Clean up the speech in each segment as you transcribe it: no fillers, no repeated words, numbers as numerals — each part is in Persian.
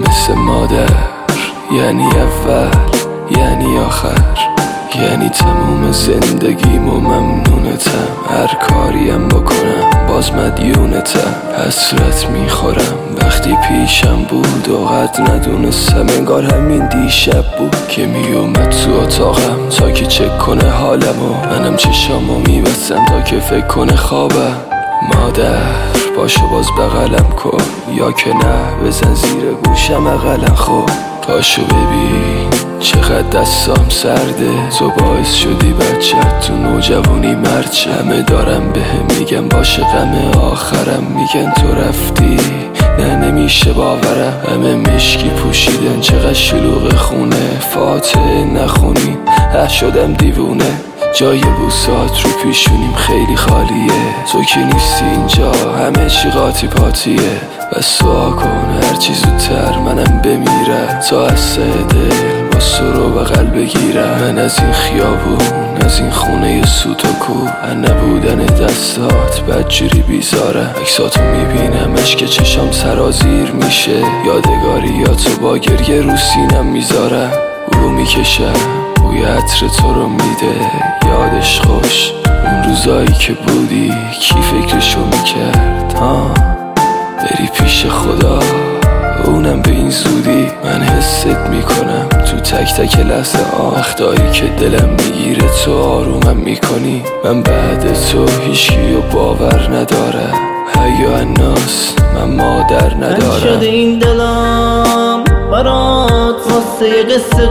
مثل مادر، یعنی اول، یعنی آخر، یعنی تموم زندگیم و ممنونتم. هر کاریم بکنم باز مدیونتم. حسرت میخورم وقتی پیشم بود و قد ندونستم. انگار همین دیشب بود که میومد تو اتاقم تا که چک کنه حالمو. منم چشامو میبستم تا که فکر کنه خوابم. مادر باشو باز بغلم کن، یا که نه بزن زیر گوشم اقلن. خب پاشو ببین چقدر دستام سرده. تو باعث شدی بچت تو نوجوانی مرچه. همه دارم بهم میگن باشه غم آخرم. میگن تو رفتی نه نمیشه باورم. همه مشکی پوشیدن چقدر شلوغ خونه. فاتحه نخونی شدم دیوونه. جای بوسات رو پیشونیم خیلی خالیه. تو که نیستی اینجا همه چی قاطی پاتیه. بس دعا کن هرچی زودتر منم بمیرم تا از دل با سرو بغل بگیرم. من از این خیابون از این خونه سوت و کو، نبودن دستات بدجوری بیزارم. عکساتو میبینم اشک چشام سرازیر میشه. یادگاری یا تو با گریه رو سینم میذارم. او میکشم بوی عطر تو رو میده یادش خوش. اون روزایی که بودی کی فکرشو میکرد بری پیش خدا اونم به این زودی. من حست میکنم تو تک تک لحظه وقتایی که دلم میگیره تو آرومم میکنی. من بعد تو هیچکیو باور ندارم. حیا الناس من مادر ندارم. من شده این دلم برات واسه قصه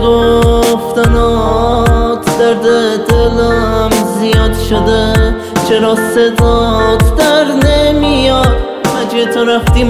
گفتنات. درد دلم زیاد شده چرا صدات در نمیاد. مگه تو رفتی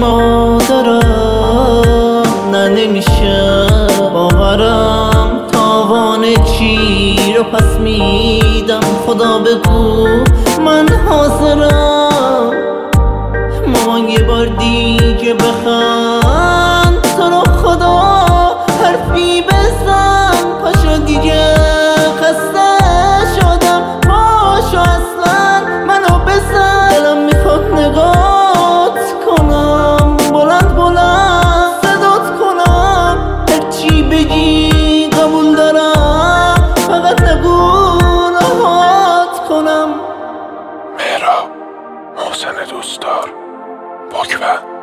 مادرم نه نمیشه باورم. تاوان چی رو پس میدم خدا بگو من حاضرم. مامان یه بار دیگه بخند تو رو خدا حرفی بزن. پاشو دیگه خسته شدم پاشو اصلا منو بزن. دلم میخواد نگات کنم بلند بلند صدات کنم. هرچی بگی قبول دارم فقط نگو راحت کنم. مهراب محسن دوستدار پاکبند.